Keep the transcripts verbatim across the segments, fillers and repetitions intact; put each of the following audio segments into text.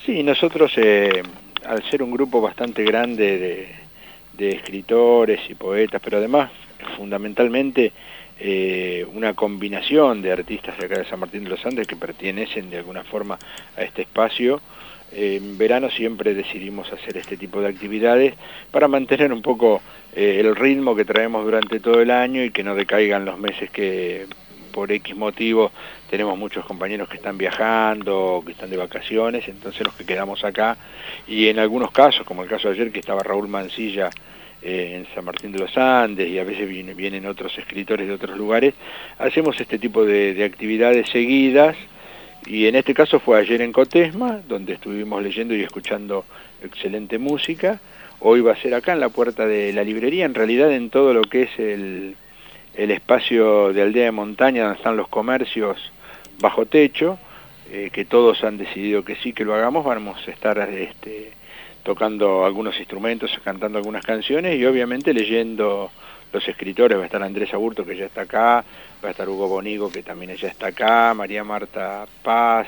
Sí, nosotros, eh, al ser un grupo bastante grande de, de escritores y poetas, pero además, fundamentalmente, eh, una combinación de artistas de acá de San Martín de los Andes que pertenecen de alguna forma a este espacio, eh, en verano siempre decidimos hacer este tipo de actividades para mantener un poco eh, el ritmo que traemos durante todo el año y que no decaigan los meses que por X motivo tenemos muchos compañeros que están viajando, que están de vacaciones, entonces los que quedamos acá, y en algunos casos, como el caso de ayer que estaba Raúl Mancilla eh, en San Martín de los Andes, y a veces vienen, vienen otros escritores de otros lugares, hacemos este tipo de, de actividades seguidas, y en este caso fue ayer en Cotesma, donde estuvimos leyendo y escuchando excelente música. Hoy va a ser acá en la puerta de la librería, en realidad en todo lo que es el, el espacio de Aldea de Montaña, donde están los comercios bajo techo, eh, que todos han decidido que sí, que lo hagamos. Vamos a estar este, tocando algunos instrumentos, cantando algunas canciones y obviamente leyendo los escritores. Va a estar Andrés Aburto, que ya está acá, va a estar Hugo Bonigo, que también ya está acá, María Marta Paz,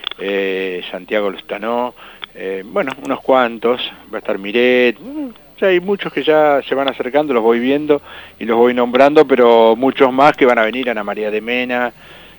eh, Santiago Lustanó, eh, bueno, unos cuantos, va a estar Miret, ya hay muchos que ya se van acercando, los voy viendo y los voy nombrando, pero muchos más que van a venir, Ana María de Mena,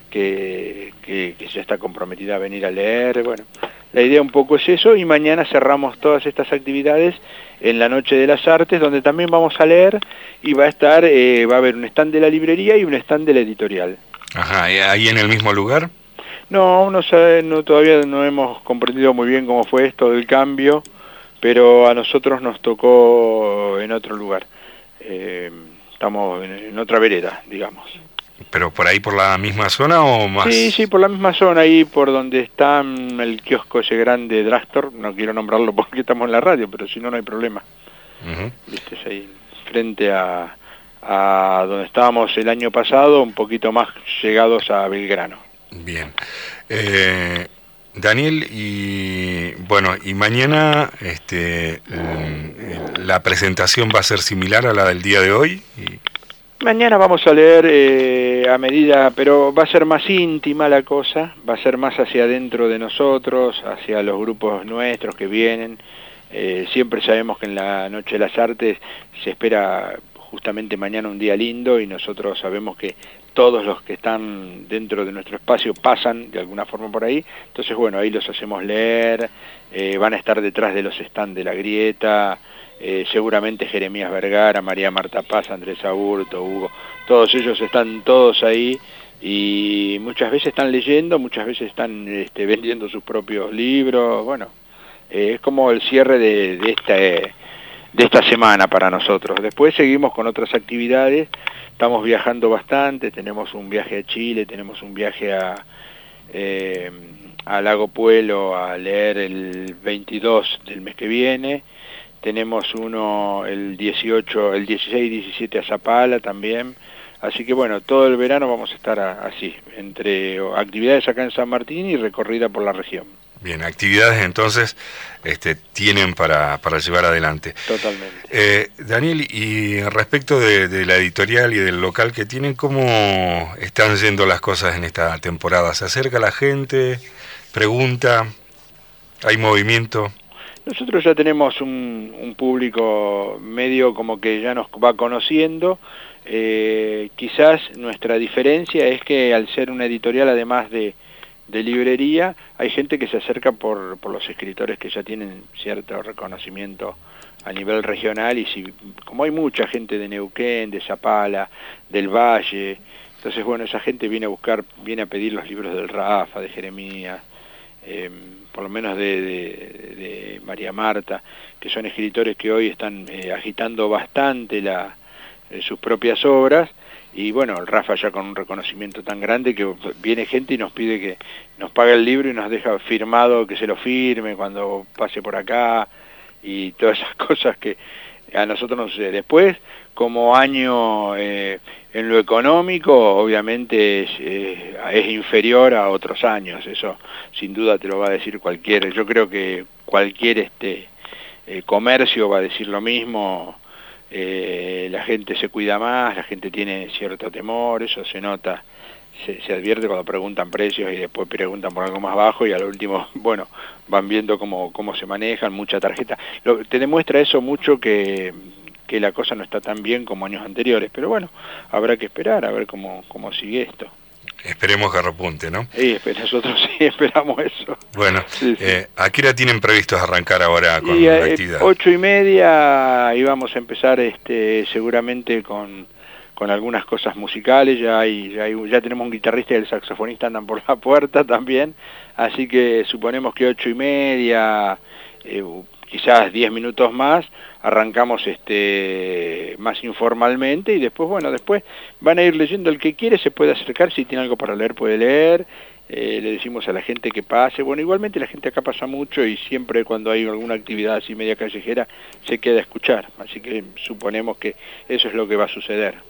que, que, que ya está comprometida a venir a leer. Bueno, la idea un poco es eso, y mañana cerramos todas estas actividades en la Noche de las Artes, donde también vamos a leer, y va a estar, eh, va a haber un stand de la librería y un stand de la editorial. Ajá, ¿ahí en el mismo lugar? No, no, sabe, no todavía no hemos comprendido muy bien cómo fue esto del cambio, pero a nosotros nos tocó en otro lugar. Eh, estamos en, en otra vereda, digamos. ¿Pero por ahí por la misma zona o más? Sí, sí, por la misma zona, ahí por donde está el kiosco ese grande Drastor, no quiero nombrarlo porque estamos en la radio, pero si no, no hay problema. Uh-huh. Viste, es ahí, frente a, a donde estábamos el año pasado, un poquito más llegados a Belgrano. Bien. Eh, Daniel, y bueno, y mañana este, la presentación va a ser similar a la del día de hoy. Y... Mañana vamos a leer eh, a medida, pero va a ser más íntima la cosa, va a ser más hacia adentro de nosotros, hacia los grupos nuestros que vienen. Eh, siempre sabemos que en la Noche de las Artes se espera justamente mañana un día lindo, y nosotros sabemos que todos los que están dentro de nuestro espacio pasan de alguna forma por ahí. Entonces, bueno, ahí los hacemos leer, eh, van a estar detrás de los stands de La Grieta, Eh, seguramente Jeremías Vergara, María Marta Paz, Andrés Aburto, Hugo, todos ellos están todos ahí, y muchas veces están leyendo, muchas veces están este, vendiendo sus propios libros. Bueno, eh, es como el cierre de, de, esta, eh, de esta semana para nosotros. Después seguimos con otras actividades, estamos viajando bastante, tenemos un viaje a Chile, tenemos un viaje a... Eh, a Lago Puelo a leer el veintidós del mes que viene. Tenemos uno el dieciocho, el dieciséis y diecisiete a Zapala también. Así que bueno, todo el verano vamos a estar a, así, entre actividades acá en San Martín y recorrida por la región. Bien, actividades entonces este, tienen para, para llevar adelante. Totalmente. Eh, Daniel, y respecto de, de la editorial y del local que tienen, ¿cómo están yendo las cosas en esta temporada? ¿Se acerca la gente? ¿Pregunta? ¿Hay movimiento? Nosotros ya tenemos un, un público medio como que ya nos va conociendo. Eh, quizás nuestra diferencia es que al ser una editorial, además de, de librería, hay gente que se acerca por, por los escritores que ya tienen cierto reconocimiento a nivel regional, y si, como hay mucha gente de Neuquén, de Zapala, del Valle, entonces bueno, esa gente viene a buscar, viene a pedir los libros del Rafa, de Jeremías, eh, por lo menos de, de, de María Marta, que son escritores que hoy están eh, agitando bastante la, eh, sus propias obras. Y bueno, el Rafa ya con un reconocimiento tan grande que viene gente y nos pide que nos pague el libro y nos deja firmado, que se lo firme cuando pase por acá, y todas esas cosas que a nosotros nos sucede. Después, como año eh, en lo económico, obviamente es, eh, es inferior a otros años, eso sin duda te lo va a decir cualquier, yo creo que cualquier este eh, comercio va a decir lo mismo. Eh, la gente se cuida más, la gente tiene cierto temor, eso se nota, se, se advierte cuando preguntan precios y después preguntan por algo más bajo y al último, bueno, van viendo cómo, cómo se manejan, mucha tarjeta. Lo, te demuestra eso mucho que, que la cosa no está tan bien como años anteriores, pero bueno, habrá que esperar a ver cómo, cómo sigue esto. Esperemos que repunte, ¿no? Sí, nosotros sí esperamos eso. Bueno, sí, sí. Eh, ¿a qué hora tienen previstos arrancar ahora con y, la eh, actividad? Ocho y media íbamos a empezar este, seguramente con, con algunas cosas musicales, ya, hay, ya, hay, ya tenemos un guitarrista y el saxofonista andan por la puerta también, así que suponemos que ocho y media, eh, quizás diez minutos más, arrancamos este más informalmente y después, bueno, después van a ir leyendo. El que quiere se puede acercar, si tiene algo para leer puede leer, eh, le decimos a la gente que pase. Bueno, igualmente la gente acá pasa mucho y siempre cuando hay alguna actividad así media callejera se queda a escuchar, así que suponemos que eso es lo que va a suceder.